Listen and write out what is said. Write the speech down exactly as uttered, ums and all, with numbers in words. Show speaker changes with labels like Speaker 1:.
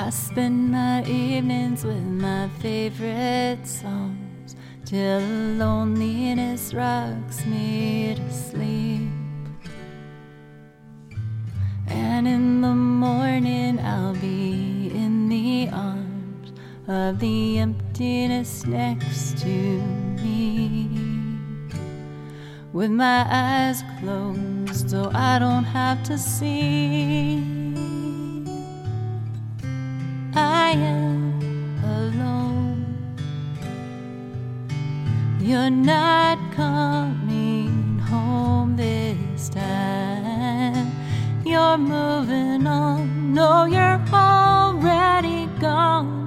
Speaker 1: I spend my evenings with my favorite songs till loneliness rocks me to sleep. And in the morning I'll be in the arms of the emptiness next to me, with my eyes closed so I don't have to see. I am alone. You're not coming home this time. You're moving on. No, you're already gone.